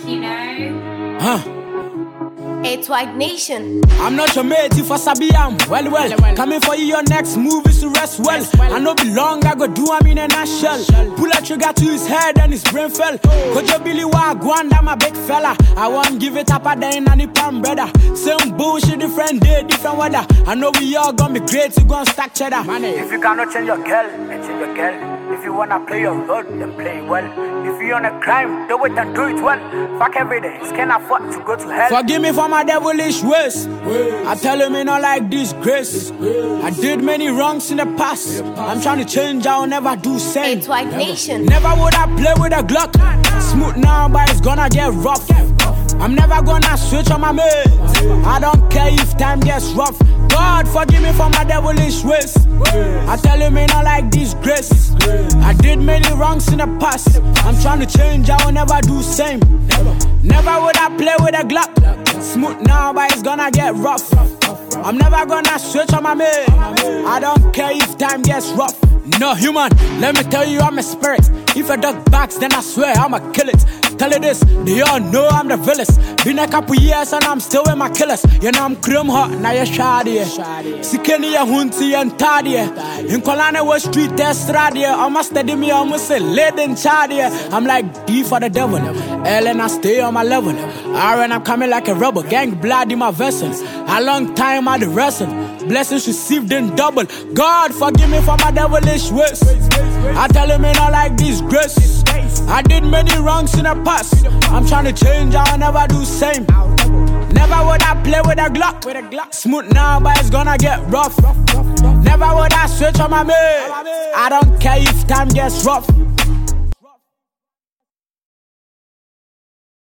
you know. Huh? It's White Nation. I'm not your mate if I sabi am well. Coming for you, your next move is to rest well. I know be long, I go do am in a nutshell. Pull a trigger to his head and his brain fell. Kojo Billy Wagwan, I'm a big fella. I won't give it up a day in any palm brother. Same bullshit, different day, different weather. I know we all gonna be great, we gonna stack cheddar. If you cannot change your girl, then change your girl. If you wanna play your role, then play it well. If you on a crime, do it and do it well. Fuck every day, can't afford to go to hell. Forgive me for my devilish ways. I tell him me not like disgrace. I did many wrongs in the past. I'm trying to change, I'll never do same. It's White Nation. Never would I play with a Glock. Smooth now, but it's gonna get rough. I'm never gonna switch on my mate. I don't care if time gets rough. God forgive me for my devilish ways. I tell him me not like disgrace. I did many wrongs in the past. I'm trying to change, I will never do same. Never would I play with a Glock. Smooth now, but it's gonna get rough. I'm never gonna switch on my mate. I don't care if time gets rough. No human, let me tell you I'm a spirit. If a dog barks, then I swear I'ma kill it. Tell you this, they all know I'm the villain. Been a couple years and I'm still with my killers. You know I'm chrome hot, now you're shady. Sikeni ya hunti and tardy. In Kolana was street test radio. I'ma steady me, I'ma say lead and chardy. I'm like D for the devil. L and I stay on my level. R and I'm coming like a rubber. Gang blood in my vessels. A long time I the wrestle. Blessings received in double. God forgive me for my devilish ways. I tell him me not like disgrace. I did many wrongs in the past. I'm trying to change, I'll never do same. Never would I play with a Glock. Smooth now, but it's gonna get rough. Never would I switch on my mate. I don't care if time gets rough.